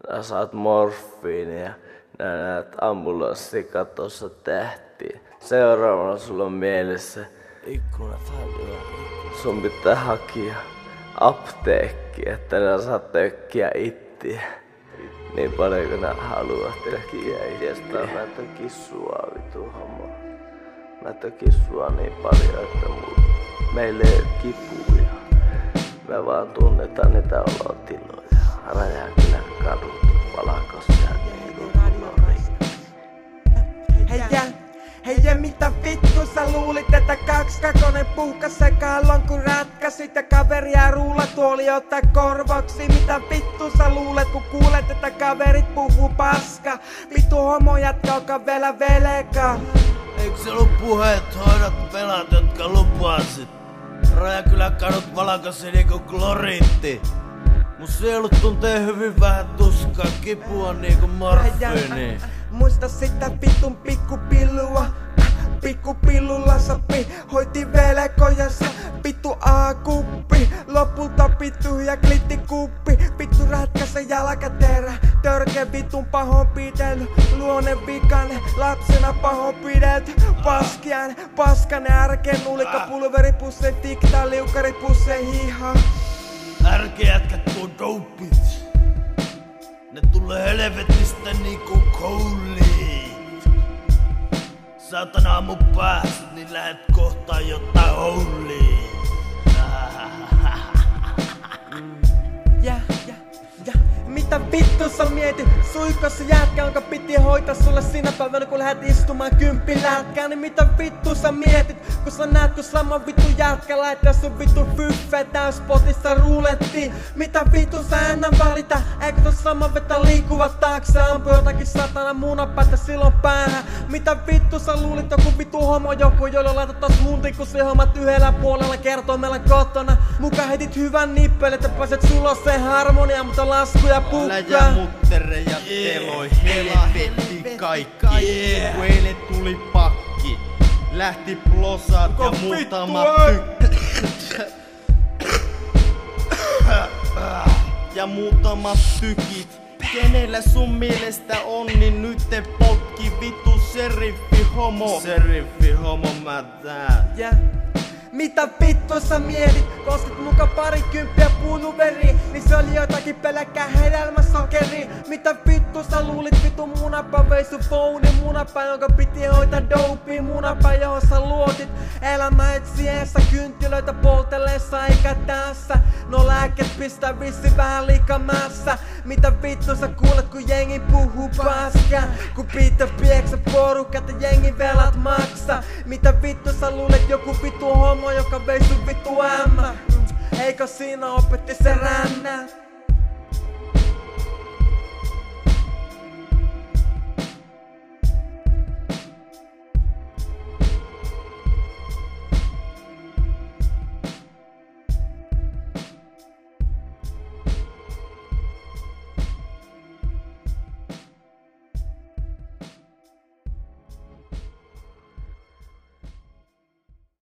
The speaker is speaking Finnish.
Nää saat morfiinia. Nää näet ambulanssikatossa tähtiä. Seuraavana sulla on mielessä ikkunat hälyä. Sun pitää hakia apteekki, että nää saa tökkiä ittiä. Niin paljon kun nää haluaa tökkiä itsestä. Mä tökin sua vitu homo. Mä tökin sua niin paljon, että meillä ei oo kipuja. Me vaan tunnetaan niitä olotiloja. Rajakylän kadut, Valakosken Hei, mitä vittu sä luulit, että kaksikakonen puukas sekaan kun ratkasit ja kaveria ruulatuoli ottaa korvaksi? Mitä vittu sä luulet, kun kuulet, että kaverit puhuu paska? Vittu homo jätkä, joka vielä veleka. Eikö se ollut puhe, että hoidat pelat, jotka lupasit? Rajakylän kadut Valakosken niinku kloriitti. Mun sielut tuntee hyvin vähän tuskaa, kipua niinku morfiini. Muista sitä vitun pikkupillua. Pikkupillulla sapi hoiti velkojansa. Vittu A-kuppi, lopulta vittu ja klittikuppi. Vittu ratkaise jalkaterä, törkeä vitun pahoinpitely. Luonne vikane, lapsena pahoinpidelty. Paskanen ärkeen nulika, pulveripussein tiktaa, liukaripussein hihaa. Ärkejätkät tuo dopit. Ne tulee helvetistä niinku kouliit. Saatana aamu päästä, niin lähet kohtaan jotain houliin. Mitä vittu sä mietit? Suikossa jätkä, jonka piti hoitaa sulle sinä päivänä kun lähet istumaan kymppilätkään. Niin mitä vittu sä mietit? Kun sä näet kun sama vittu jätkä laittaa sun vittu fyffeä täyspotissa ruulettiin. Mitä vittu sä ennen valita? Eikö tos sama vetä liikkuvat taakse? Ampu jotakin satana munapäätä silloin päähän. Mitä vittu sä luulit joku vittu homo joku, jolla laitat taas huntin kun se hommat yhdellä puolella kertoo meillä kotona. Muka heitit hyvän nippelin, että pääset suloseen harmonia, mutta laskuja pukkaa. Ja muttereja teloi helvetti kaikki. Kun eilen tuli pakki, lähti plosat ja muutamat tykit. Kenellä sun mielestä on, niin nyt te potki vittu seriffi homo. Seriffi homo mä tää. Mitä vittu sä mietit? Kosket muka parikymppiä puunuveriin, niin se oli jotakin pelkkää hedelmäsokeri. Mitä vittu sä luulit? Vittu munapä vei sun phone, munapä jonka piti hoitaa dopea, munapä johon sä luotit elämä etsiessä kynttilöitä poltellessa eikä tässä. No lääkkeet pistää vissi vähän liikamässä. Mitä vittu sä kuulet kun jengi puhuu paskaa? Kun pitää pieksä porukat ja jengi velat maksaa. Mitä vittu sä luulet joku vittu homo, joka vei sun vittu ämmä? Eikö siinä opetti se rännä?